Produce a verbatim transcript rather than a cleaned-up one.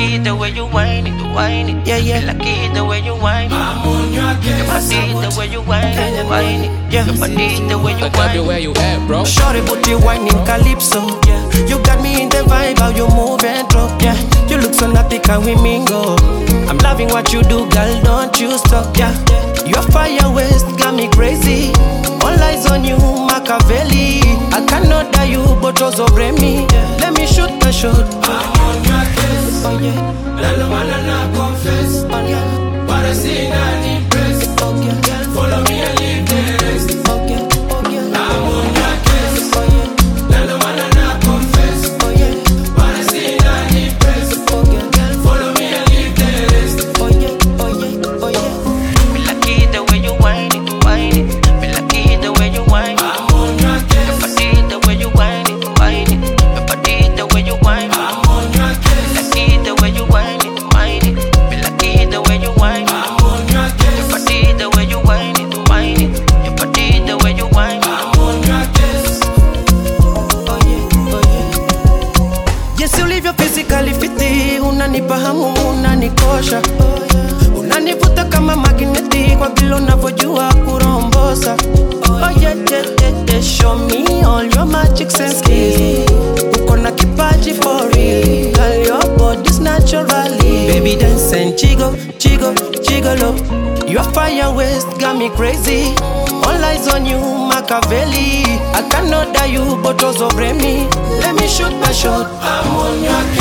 like it the way you whine it, whine it. Yeah, yeah. Me like it the way you whine it. I'm on your case. Me like it the way you whine it, whine it. Yeah. Me like it the way you whine it. I love where you at, bro. Shorty booty whining calypso. Yeah. You got me in the vibe, how you move and drop. Yeah. You look so naughty, can we mingle? I'm loving what you do, girl. Don't you stop. Yeah. Your fire waist got me crazy. All eyes on you, Machiavelli. I cannot die you, but also bring me. Let me shoot my shot. I'm on your case. Oh yeah. Let no man not confess. Oh yeah. But I see not impressed. Oh yeah. Follow me and leave the rest. Oh yeah. Oh yeah. I'm on your case. Oh yeah. Let no man not confess. Oh yeah. But I see not impressed. Oh yeah. Follow me and leave the rest. Oh yeah. Oh yeah. Oh yeah. Me like it the way you whine it, whine it. Me like it the way you whine it. I'm on your case. Me like it the way you whine it, whine it. Me like it the way you whine it. I'm on your case. Me like it the way you whine it, whine it. Me like it the way you whine it. I'm on your case. Me like it the way you whine it, whine it. Me like it the way you whine it. I'm on your case. Oh yeah. Oh yeah. Yes, you live your physically fit. Unanipa hamu, unanikosha. Unanivuta kama magneti kwa vile unavyojua kurombosa. Oh yeah, yeah, yeah, yeah. Show me all your magic and skills. Uko na kipaji for real. Girl, your body's naturally. Baby dance and jiggle, jiggle, jiggle up. Your fire waist got me crazy. All eyes on you, Machiavelli. I cannot die you, but also bring me. Let me shoot my shot. I'm on your case.